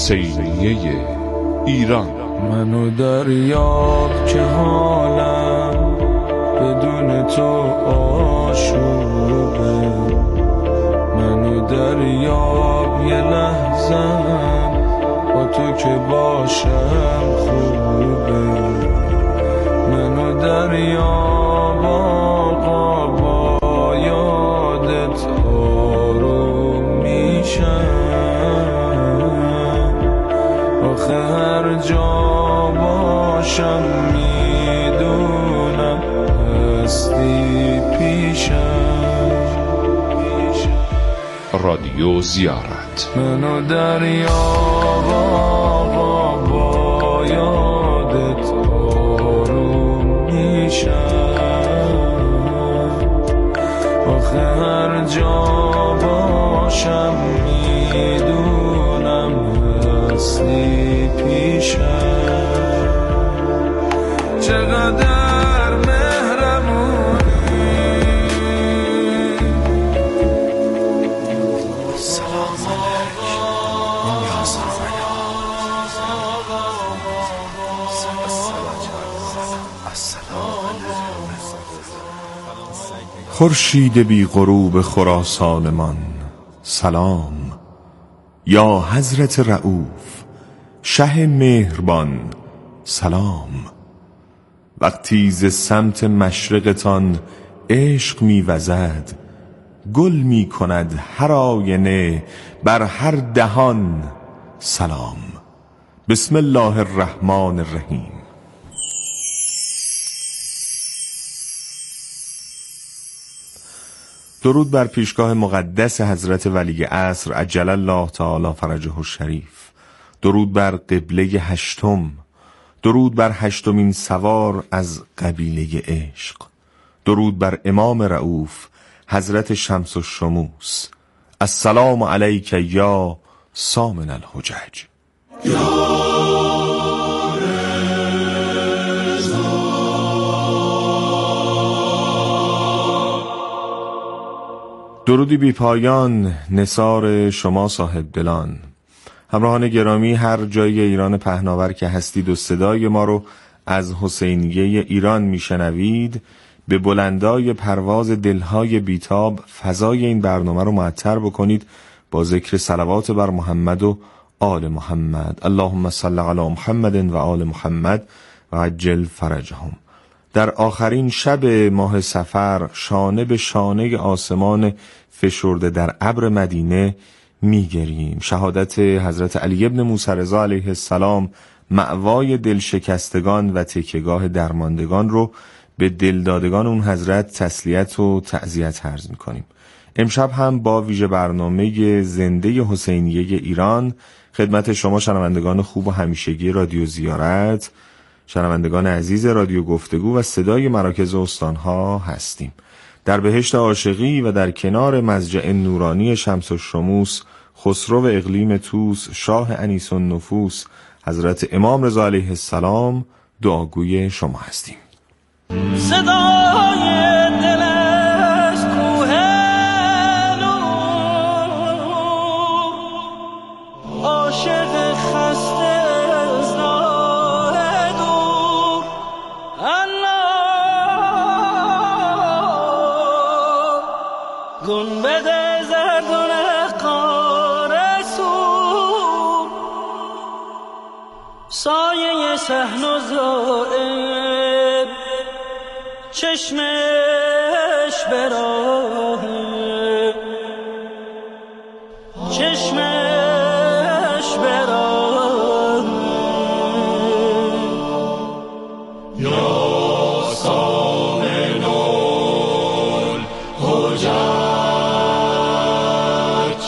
حسینیه ایران. منو دریاب که حالم بدون تو آشوبه، منو دریاب یه لحظم با تو که باشم خوبه، منو دریاب آقا با یادت آروم میشم، آخه هر جا باشم میدونم هستی پیشم. رادیو زیارت. منو دریاب آقا با یادت آروم میشم، آخه هر جا باشم میدونم هستی پیشم. چقدر مهربونی، سلام علیک یا سامیا، خورشید بی غروب خراسانمان سلام، یا حضرت رؤوف شه مهربان سلام. وقتی ز سمت مشرقتان عشق می‌وزد، گل می‌کند هر آینه بر هر دهان سلام. بسم الله الرحمن الرحیم. درود بر پیشگاه مقدس حضرت ولی عصر عجل الله تعالی فرجه الشریف. درود بر قبله هشتم، درود بر هشتمین سوار از قبیله عشق. درود بر امام رؤوف حضرت شمس الشموس. السلام علیک یا سامن الحجج. درودی بی پایان نثار شما صاحب دلان. همراهان گرامی، هر جای ایران پهناور که هستید و صدای ما رو از حسینیه ایران میشنوید، به بلندای پرواز دلهای بیتاب فضای این برنامه رو معطر بکنید با ذکر صلوات بر محمد و آل محمد. اللهم صل علی محمد و آل محمد و عجل فرجهم. در آخرین شب ماه صفر شانه به شانه آسمان فشرده در ابر مدینه میگریم. شهادت حضرت علی ابن موسی رضا علیه السلام، مأوای دلشکستگان و تکیهگاه درماندگان رو به دلدادگان اون حضرت تسلیت و تعزیت عرض میکنیم. امشب هم با ویژه برنامه زنده حسینیه ایران خدمت شما شنوندگان خوب و همیشگی رادیو زیارت، شنوندگان عزیز رادیو گفتگو و صدای مراکز استانها هستیم. در بهشت عاشقی و در کنار مضجع نورانی شمس الشموس، خسرو اقلیم توس، شاه انیس النفوس، حضرت امام رضا علیه السلام دعاگوی شما هستیم. صدای دل از کوه نور، عاشق خسته از راه دور، الله گنبد زرد و نقار سور، سایه صحن و زائر چشمش براهه، چشمش براهه، یا سامن الحجج.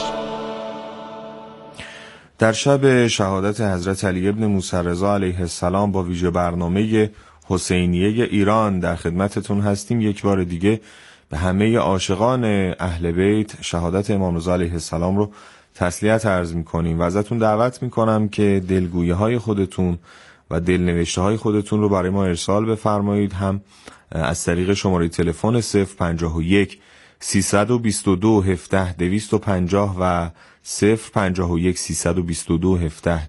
در شب شهادت حضرت علی ابن موسی رضا علیه السلام با ویژه برنامه حسینیه ایران در خدمتتون هستیم. یک بار دیگه به همه عاشقان اهل بیت شهادت امام رضا علیه السلام رو تسلیت عرض میکنیم و ازتون دعوت میکنم که دلگویی های خودتون و دلنوشته های خودتون رو برای ما ارسال بفرمایید، هم از طریق شماره تلفن 051 322 17 250 و 051 322 17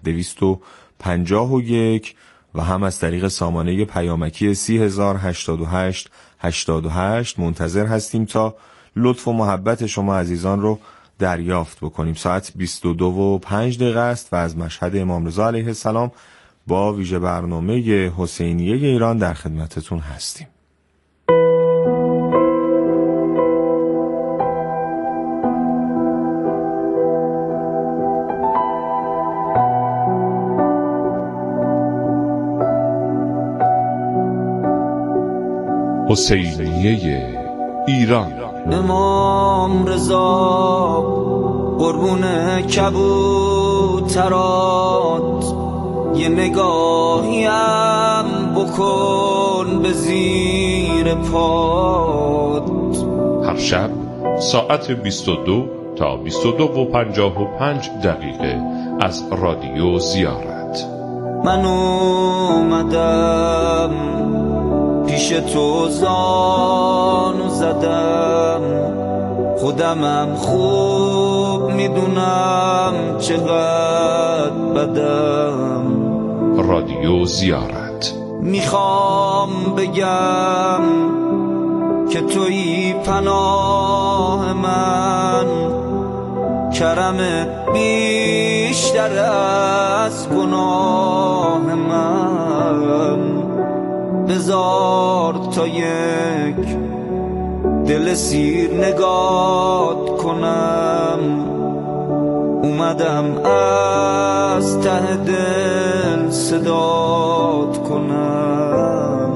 251 و هم از طریق سامانه پیامکی 30088 88. منتظر هستیم تا لطف و محبت شما عزیزان رو دریافت بکنیم. ساعت 22:05 است و از مشهد امام رضا علیه السلام با ویژه برنامه حسینیه ایران در خدمتتون هستیم. حسینیه ایران. امام رضا قربون کبوترات، یه نگاهیم بکن به زیر پات. هر شب ساعت 22 تا 22:55 از رادیو زیارت. من اومدم پیش تو زانو زدم، خودمم خوب میدونم چقدر بدم. رادیو زیارت. میخوام بگم که تویی پناه من، کرمت بیشتر از گناه من. بذار تا یک دل سیر نگات کنم، اومدم از ته دل صدات کنم.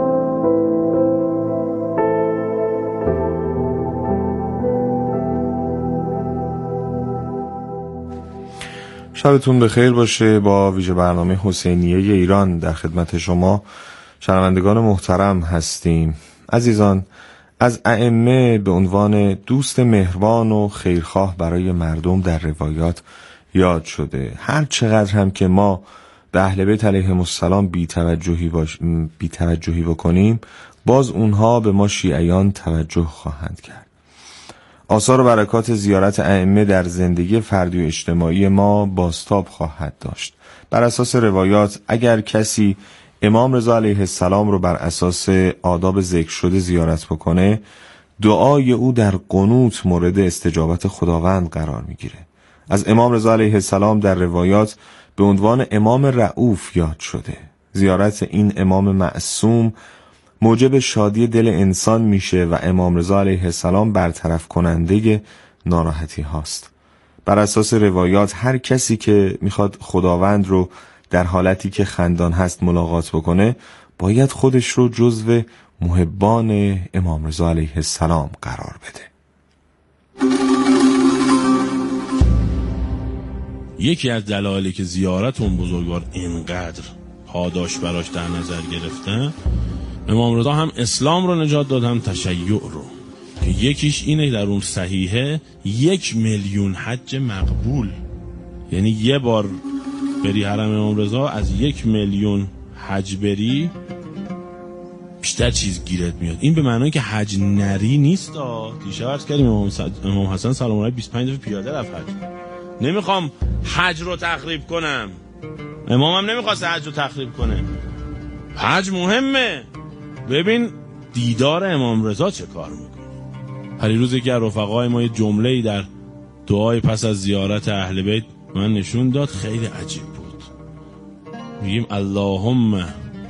شبتون بخیر باشه. با ویژه برنامه حسینیه ایران در خدمت شما شنوندگان محترم هستیم. عزیزان، از ائمه به عنوان دوست مهربان و خیرخواه برای مردم در روایات یاد شده. هر چقدر هم که ما به اهل بیت علیهم السلام بی‌توجهی بکنیم، باز اونها به ما شیعیان توجه خواهند کرد. آثار و برکات زیارت ائمه در زندگی فردی و اجتماعی ما بازتاب خواهد داشت. بر اساس روایات اگر کسی امام رضا علیه السلام رو بر اساس آداب ذکر شده زیارت بکنه، دعای او در قنوت مورد استجابت خداوند قرار میگیره. از امام رضا علیه السلام در روایات به عنوان امام رؤوف یاد شده. زیارت این امام معصوم موجب شادی دل انسان میشه و امام رضا علیه السلام برطرف کننده ناراحتی هاست. بر اساس روایات هر کسی که میخواد خداوند رو در حالتی که خندان هست ملاقات بکنه، باید خودش رو جزو محبان امام رضا علیه السلام قرار بده. یکی از دلایلی که زیارت اون بزرگوار اینقدر پاداش براش در نظر گرفتن، امام رضا هم اسلام رو نجات داد هم تشیع رو، که یکیش اینه در اون صحیحه 1,000,000 حج مقبول. یعنی یه بار بری حرم امام رضا، از 1,000,000 حج بری بیشتر چیز گیرت میاد. این به معنی که حج نری نیست. دیشب عرض کردیم امام حسن سلام علیه 25 دفعه پیاده رفت حج. نمیخوام حج رو تخریب کنم، امامم نمیخواست حج رو تخریب کنه. حج مهمه. ببین دیدار امام رضا چه کار میکنه. پریروز که رفقای ما یه جمله‌ای در دعای پس از زیارت اهل بیت من نشون داد، خیلی عجیب بود. میگیم اللهم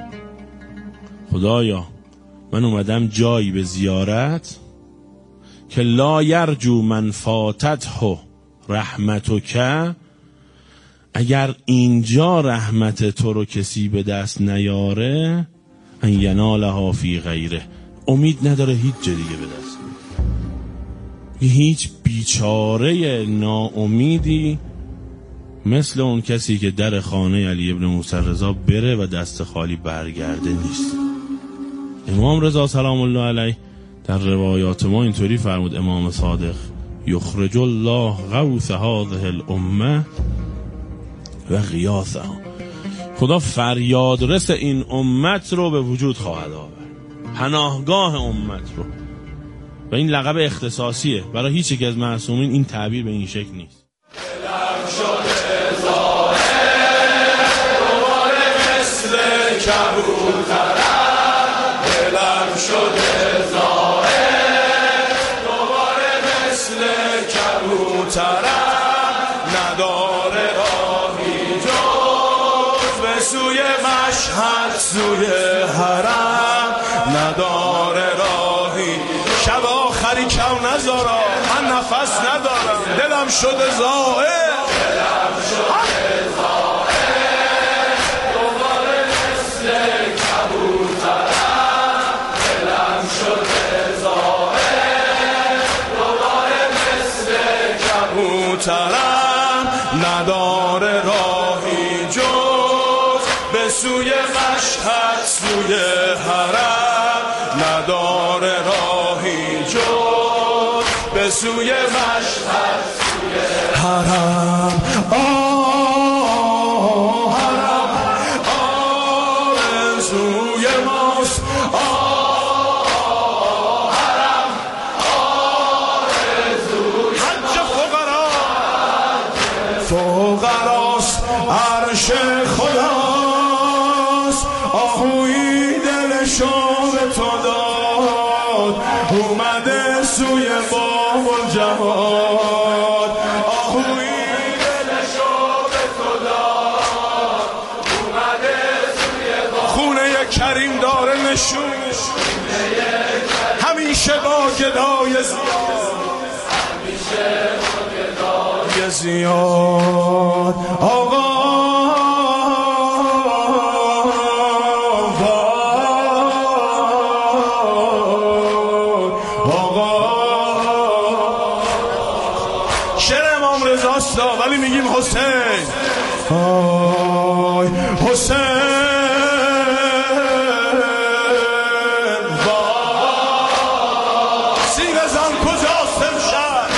خدایا من اومدم جایی به زیارت که لا یرجو من فاتته رحمتک، اگر اینجا رحمت تو رو کسی به دست نیاره، ان ینالها فی غیره، امید نداره هیچ جا دیگه به دست نیاره. هیچ بیچاره ناامیدی مثل اون کسی که در خانه علی ابن موسی رضا بره و دست خالی برگرده نیست. امام رضا سلام الله علیه در روایات ما اینطوری فرمود، امام صادق، یخرج الله غوث هذه الامه و غیاثها، خدا فریاد رس این امت رو به وجود خواهد آورد، پناهگاه امت رو. و این لقب اختصاصیه، برای هیچ یک از معصومین این تعبیر به این شکل نیست. کبوترم دلم شده زائر دوباره مثل کبوترم نداره راهی جز به سوی مشهد سوی حرم نداره راهی شب آخری کم نذارا من نفس ندارم دلم شده زائر دوباره مثل کبوترم دلم شده زائر دوباره مثل کبوترم نداره راهی جز به سوی مشهد سوی حرم نداره راهی جز به سوی مشهد سوی حرم حرم آرزوی ماست حرم آرزوی حج فقراست عرش خداست آهوی دلشو به تو داد اومده سوی باب الجواد آهوی دلشو به تو داد اومده سوی باب خونه کریم داره نشون همیشه با گدای زیاد آقا شعر امام رضاست ولی میگیم حسین آی حسین سیغ زن کجاست امشب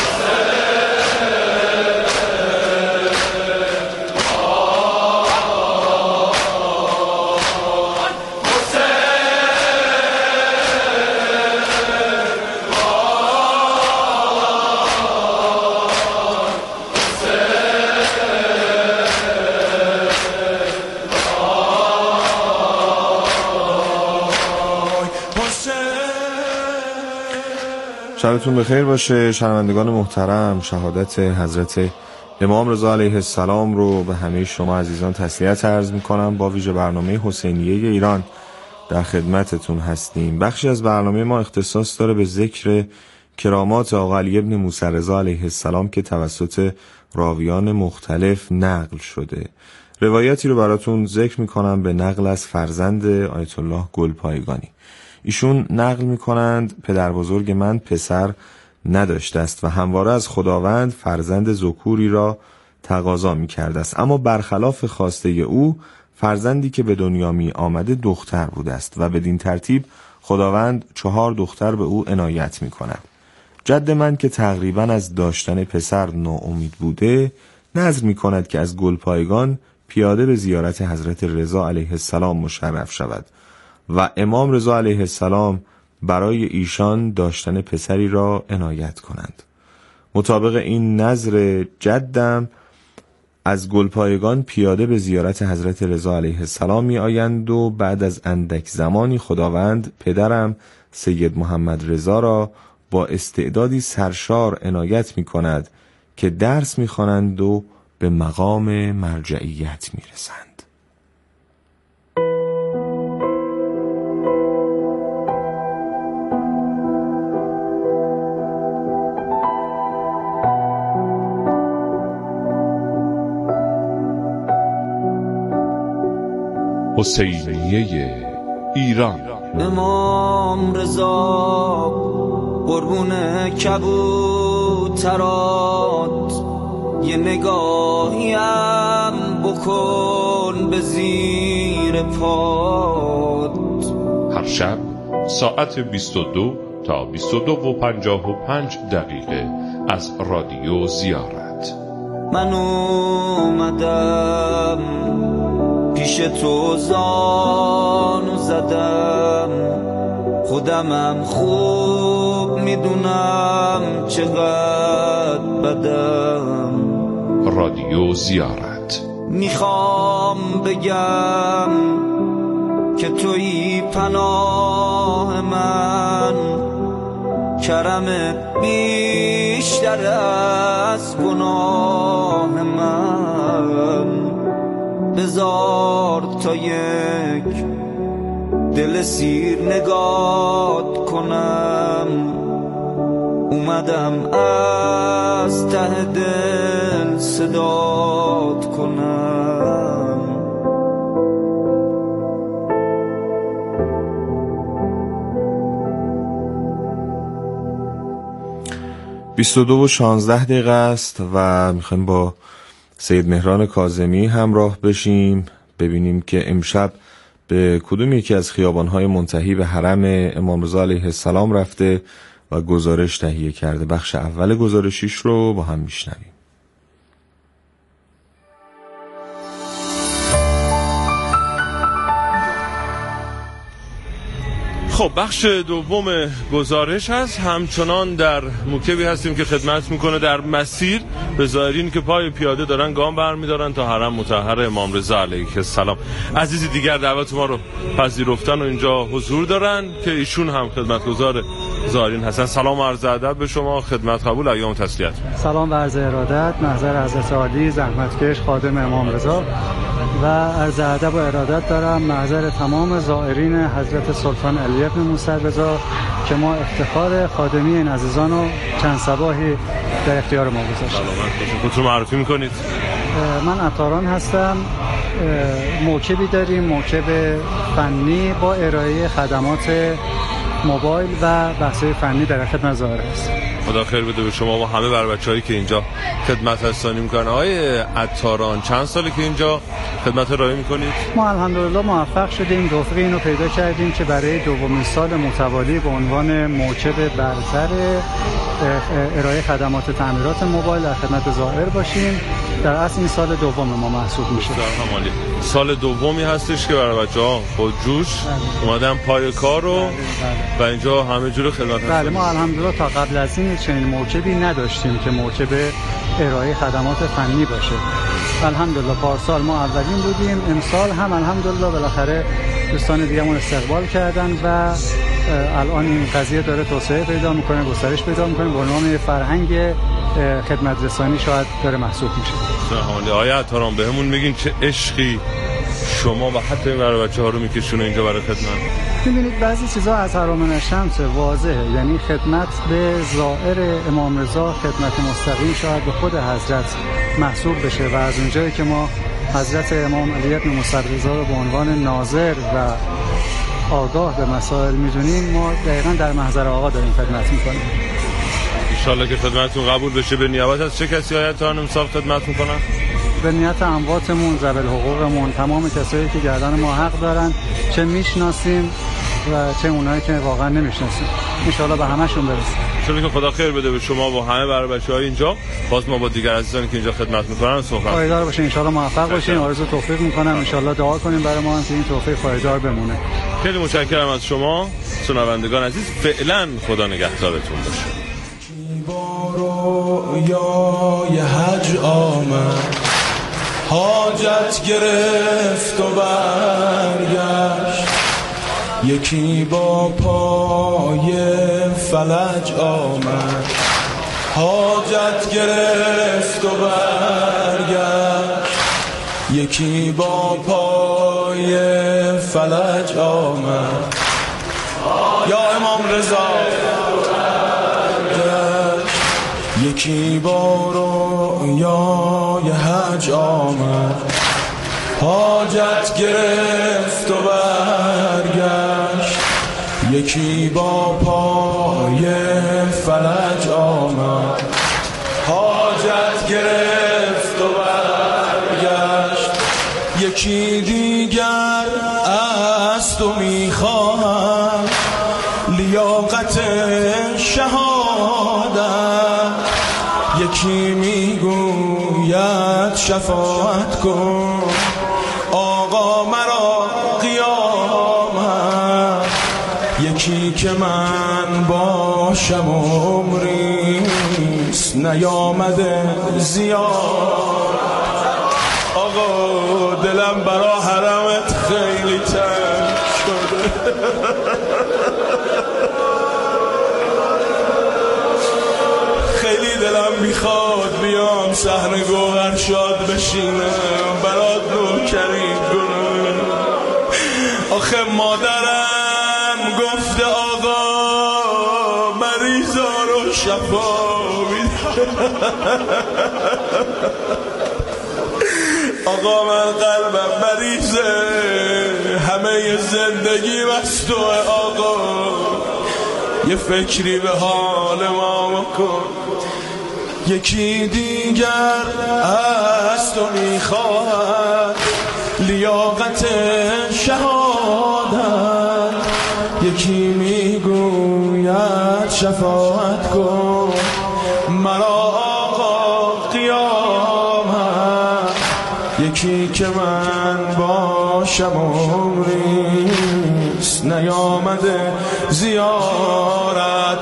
شبتون بخیر باشه شنوندگان محترم. شهادت حضرت امام رضا علیه السلام رو به همه شما عزیزان تسلیت عرض میکنم. با ویژه برنامه حسینیه ایران در خدمتتون هستیم. بخشی از برنامه ما اختصاص داره به ذکر کرامات آقا علی ابن موسی رضا علیه السلام که توسط راویان مختلف نقل شده. روایتی رو براتون ذکر میکنم به نقل از فرزند آیت الله گلپایگانی. ایشون نقل میکنند پدر بزرگ من پسر نداشته است و همواره از خداوند فرزند ذکوری را تقاضا میکرده است، اما برخلاف خواسته او فرزندی که به دنیا می آمده دختر بوده است و بدین ترتیب خداوند 4 دختر به او عنایت میکند. جد من که تقریبا از داشتن پسر ناامید بوده نذر میکند که از گلپایگان پیاده به زیارت حضرت رضا علیه السلام مشرف شود و امام رضا علیه السلام برای ایشان داشتن پسری را عنایت کنند. مطابق این نظر جدم از گلپایگان پیاده به زیارت حضرت رضا علیه السلام می آیند و بعد از اندک زمانی خداوند پدرم سید محمد رضا را با استعدادی سرشار عنایت می کند که درس می خوانند و به مقام مرجعیت می رسند. حسینیه ایران. امام رضا قربون کبوترات یه نگاهیم بکن به زیر پات. هر شب ساعت 22 تا 22:55 از رادیو زیارت. من اومدم پیش تو زانو زدم، خودمم خوب میدونم چقدر بدم. رادیو زیارت. میخوام بگم که تویی پناه من، کرمت بیشتر از گناه من. بذار تا یک دل سیر نگات کنم، اومدم از ته دل صدات کنم. 22:16 است و میخوایم با سید مهران کاظمی همراه بشیم، ببینیم که امشب به کدوم یکی از خیابان‌های منتهی به حرم امام رضا علیه السلام رفته و گزارش تهیه کرده. بخش اول گزارشیش رو با هم میشنویم. خب بخش دوم گزارش هست. همچنان در موکبی هستیم که خدمت میکنه در مسیر به زائرین که پای پیاده دارن گام برمیدارن تا حرم مطهر امام رضا علیه السلام. عزیزی دیگر دعوت ما رو پذیرفتن و اینجا حضور دارن که ایشون هم خدمتگزار زائرین هستن. سلام و عرض ادب به شما، خدمت قبول، ایام تسلیت. سلام و عرض ارادت، محضر حضرت عالی زحمتکش خادم امام رضا و عرض ادب و ارادت دارم محضر تمام زائرین حضرت سلطان علی ابن موسی رضا که ما افتخار خادمی این عزیزان رو چند صباحی در اختیار ما گذاشتیم. سلامت باشید. خودتون معرفی میکنید؟ من عطاران هستم. موکبی داریم، موکب فنی با ارائه خدمات موبایل و بحث‌های فنی در خدمت زائر هست. خدا خیر بده به شما و همه بر بچه‌هایی که اینجا خدمت رسانی میکنن. آقای عطاران چند ساله که اینجا خدمت ارائه میکنید؟ ما الحمدلله موفق شدیم، توفیق اینو پیدا کردیم که برای دومین سال متوالی به عنوان موکب برتر ارائه خدمات تعمیرات موبایل در خدمت زائر باشیم. در اصل این سال دوم ما محسوب میشه. سال دومی هستش که برای بچه‌ها خودجوش اومدن پای کار رو و اینجا همه جور خدمت. بله ما الحمدلله تا قبل از این چنین موکبی نداشتیم که موکب ارائه خدمات فنی باشه. الحمدلله پارسال ما اولین بودیم، امسال هم الحمدلله بالاخره دوستان دیگه‌مون استقبال کردن و الان این قضیه داره توسعه پیدا میکنه، گسترش پیدا میکنه، به عنوان فرهنگ خدمت رسانی شاید داره محسوب میشه. سلام آقای عطاران، بهمون میگین چه عشقی شما و حتی این برای بچه‌ها رو میکشونه اینجا برای خدمت؟ می‌بینید بعضی چیزا از حرام الشمس واضحه، یعنی خدمت به زائر امام رضا خدمت مستقیم شاید به خود حضرت محسوب بشه و از اونجایی که ما حضرت امام علی ابن موسی رضا رو به عنوان ناظر و آگاه به مسائل می‌دونیم، ما دقیقاً در محضر آقا داریم خدمت می‌کنیم. انشالله که خدمتتون قبول بشه. به نیابت از چه کسی آیتان امسال خدمت می‌کنن؟ به نیت امواتمون، ذوی الحقوقمون، تمام کسایی که گردن ما حق دارن، چه میشناسیم و چه اونایی که واقعا نمیشناسیم. ان شاء الله به همشون برسیم. ان که خدا خیر بده به شما و همه برای بچه‌های اینجا. باز ما با دیگر عزیزانی که اینجا خدمت می‌کنن صحبت. پایدار باشین، ان شاء الله موفق باشین. آرزو توفیق می‌کنم. ان شاء الله دعا کنیم برای ما که این توفیق پایدار بمونه. خیلی متشکرم از شما شنوندگان عزیز. فعلا خدا نگهدارتون باشه. رویای حج آمد، حاجت گرفت و برگشت، یکی با پای فلج آمد، حاجت گرفت و برگشت، یکی با پای فلج آمد. یا امام رضا یکی با رویای حج آمد، حاجت گرفت و برگشت، یکی با پای فلج آمد، حاجت گرفت و برگشت، یکی دیگر از تو میخواهم لیاقت شهادت، یکی میگوید شفاعت کن آقا مرا قیامت، یکی که من باشم عمریست نیامده زیارت، آقا دلم برا حرمت خیلی تنگ خیلی دلم میخواد بیام صحن گوهر شاد بشینم برات نوکری کنم. آخه مادرم گفته آقا مریضا رو شفا میده. آقا من قلبم مریضه، همه زندگی از توه آقا، یه فکری به حال ما بکن. یکی دیگر از تو میخواهد لیاقت شهادت، یکی میگوید شفاعت کن مرا آقا قیامت، یکی که من باشم عمریست نیامده زیارت.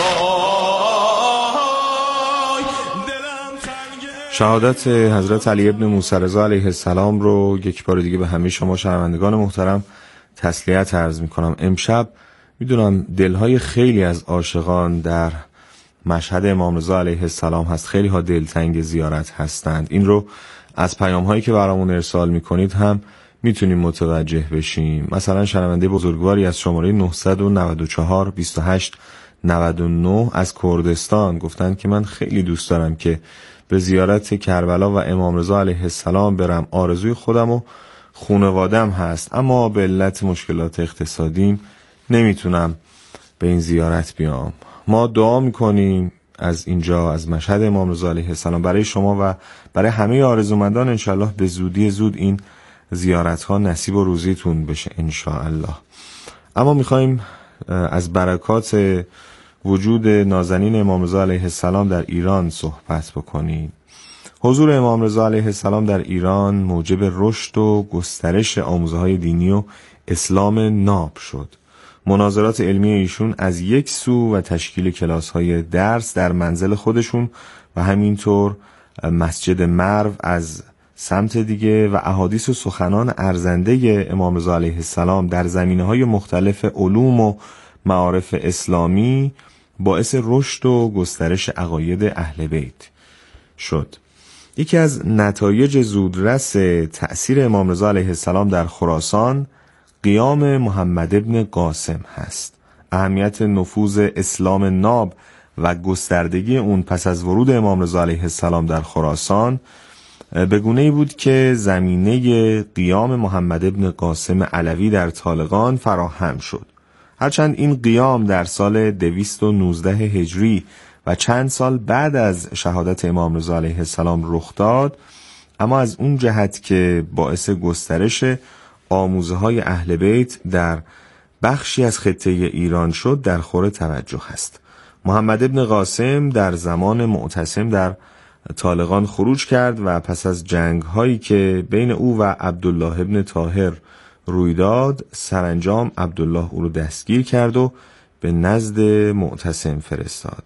شهادت حضرت علی ابن موسی رضا علیه السلام رو یک بار دیگه به همه شما شنوندگان محترم تسلیت عرض می کنم. امشب میدونم دلهای خیلی از عاشقان در مشهد امام رضا علیه السلام هست، خیلی ها دلتنگ زیارت هستند. این رو از پیام هایی که برامون ارسال میکنید هم میتونیم متوجه بشیم. مثلا شنونده بزرگواری از شماره 994 28 99 از کردستان گفتن که من خیلی دوست دارم که به زیارت کربلا و امام رضا علیه السلام برم. آرزوی خودم و خانواده‌ام هست، اما به علت مشکلات اقتصادیم نمیتونم به این زیارت بیام. ما دعا میکنیم از اینجا از مشهد امام رضا علیه السلام برای شما و برای همه آرزومندان، انشالله به زودی زود این زیارت ها نصیب و روزیتون بشه انشاءالله. اما میخوایم از برکات وجود نازنین امام رضا علیه السلام در ایران صحبت بکنیم. حضور امام رضا علیه السلام در ایران موجب رشد و گسترش آموزه‌های دینی و اسلام ناب شد. مناظرات علمی ایشون از یک سو و تشکیل کلاس‌های درس در منزل خودشون و همینطور مسجد مرو از سمت دیگه و احادیث و سخنان ارزنده امام رضا علیه السلام در زمینه‌های مختلف علوم و معارف اسلامی باعث رشد و گسترش عقاید اهل بیت شد. یکی از نتایج زودرس تأثیر امام رضا علیه السلام در خراسان قیام محمد ابن قاسم هست. اهمیت نفوذ اسلام ناب و گستردگی اون پس از ورود امام رضا علیه السلام در خراسان به گونه‌ای بود که زمینه قیام محمد ابن قاسم علوی در طالقان فراهم شد. هرچند این قیام در سال 219 هجری و چند سال بعد از شهادت امام رضا علیه السلام رخ داد، اما از اون جهت که باعث گسترش آموزه‌های اهل بیت در بخشی از خطه ایران شد در خور توجه است. محمد ابن قاسم در زمان معتصم در طالقان خروج کرد و پس از جنگ‌هایی که بین او و عبدالله ابن طاهر روی داد، سرانجام عبدالله او رو دستگیر کرد و به نزد معتصم فرستاد.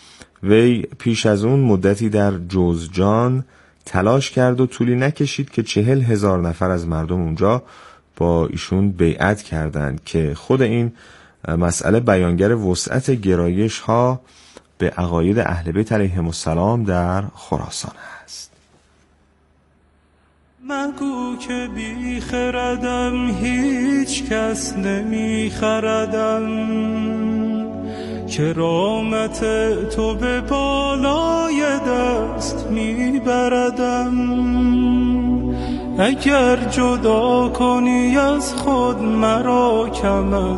وی پیش از اون مدتی در جوزجان تلاش کرد و طولی نکشید که 40,000 نفر از مردم اونجا با ایشون بیعت کردند که خود این مسئله بیانگر وسعت گرایش ها به عقاید اهل بیت علیهم السلام در خراسان است. مگو که بی خردم هیچ کس نمی خردم، کرامت تو به بالای دست می بردم. اگر جدا کنی از خود مرا کم از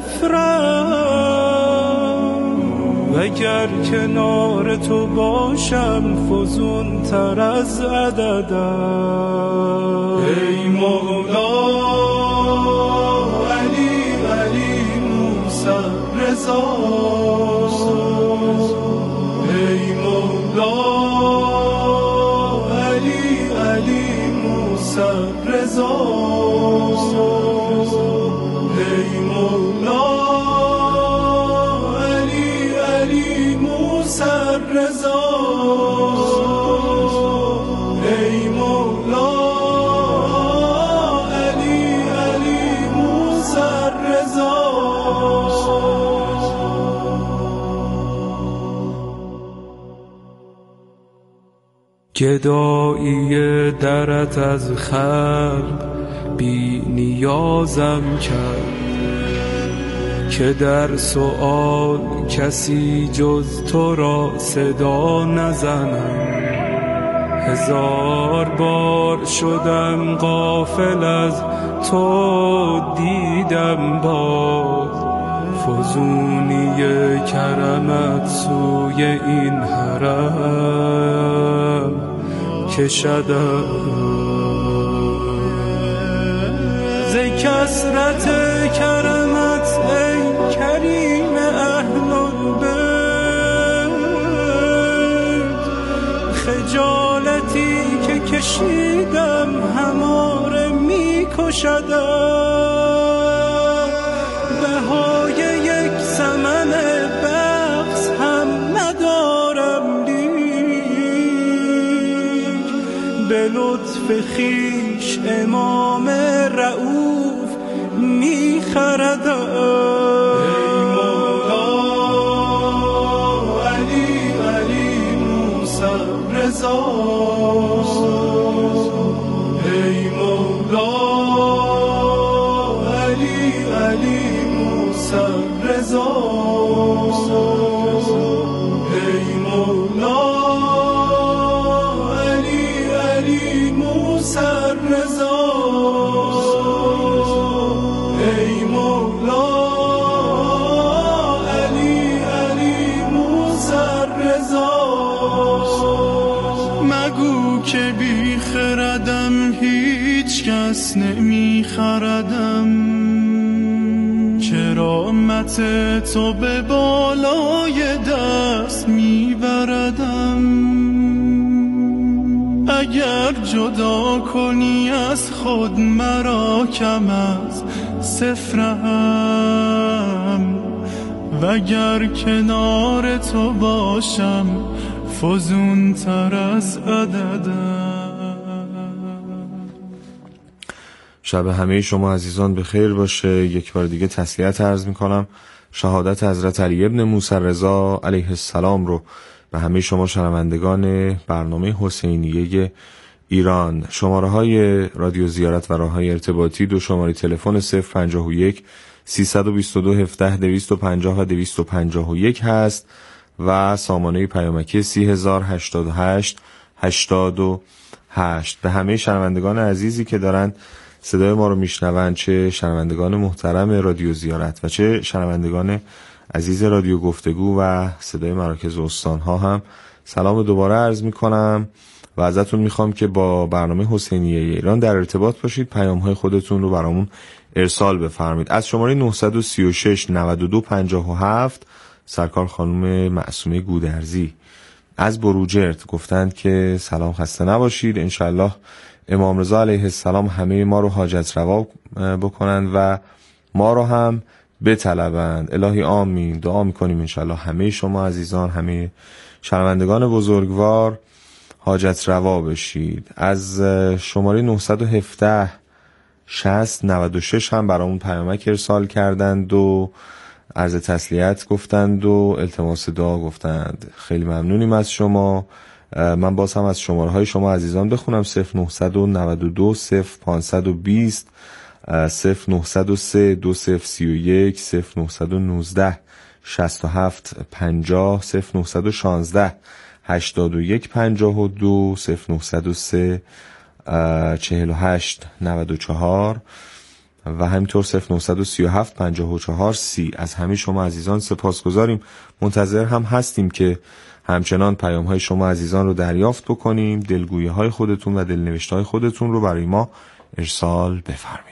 صفرم، وگر کنار تو باشم فزون تر از عددم. ای مولا علی علی موسی رضا، ای مولا علی علی موسی رضا، ای مولا علی علی موسی رضا، ای مولا علی علی موسی رضا. گدایی درت از خلق بی نیازم کرد که در سؤال کسی جز تو را صدا نزنم. هزار بار شدم غافل از تو، دیدم باز فزونی کرمت سوی این حرم کشدم. ز کثرت کرمت ای کریم اهل البیت، خجالتی که کشیدم هماره می کشدم. بهای یک ثمن بخس هم ندارم، لیک به لطف خویش امام رؤوف می خردم. ای مولا علی علی موسی رضا، ای مولا علی علی موسی رضا، ای مولا علی علی موسی رضا، ای مولا علی علی موسی رضا. مگو که بی خردم هیچ کس نمی خردم، کرامت تو به بالای دست می بردم. اگر جدا کنی از خود مرا کم از صفرم، وگر کنار تو باشم فزون تر از عددم. شب همه شما عزیزان به خیر باشه. یک بار دیگه تسلیت عرض میکنم. شهادت حضرت علی ابن موسی رضا علیه السلام رو به همه شما شنوندگان برنامه حسینیه ایران. شماره های رادیو زیارت و راه های ارتباطی: دو شماره تلفن 051 322 17 250 و 251 هست و سامانه پیامکی 30088 88. به همه شنوندگان عزیزی که دارن صدای ما رو میشنوند، چه شنوندگان محترم رادیو زیارت و چه شنوندگان عزیز رادیو گفتگو و صدای مراکز استانها، هم سلام دوباره عرض میکنم و ازتون میخوام که با برنامه حسینیه ایران در ارتباط باشید. پیام‌های خودتون رو برامون ارسال بفرمایید. از شماره 936 92 57 سرکار خانم معصومه گودرزی از بروجرد گفتند که سلام، خسته نباشید. انشالله امام رضا علیه السلام همه ما رو حاجت روا بکنند و ما رو هم بطلبند. الهی آمین. دعا میکنیم انشالله همه شما عزیزان، همه شنوندگان بزرگوار حاجت روا بشید. از شماره 917 60 96 هم برامون پیامک ارسال کردند و عرض تسلیت گفتند و التماس دعا گفتند. خیلی ممنونیم از شما. من باز هم از شماره های شما عزیزان بخونم: 0992 0520 0903 2031 0919 67 50 0916 81 52 0903 48 94 و همینطور 0937 54 30. از همه شما عزیزان سپاسگزاریم. منتظر هم هستیم که همچنان پیام های شما عزیزان رو دریافت بکنیم. دلگویی های خودتون و دلنوشته های خودتون رو برای ما ارسال بفرمایید.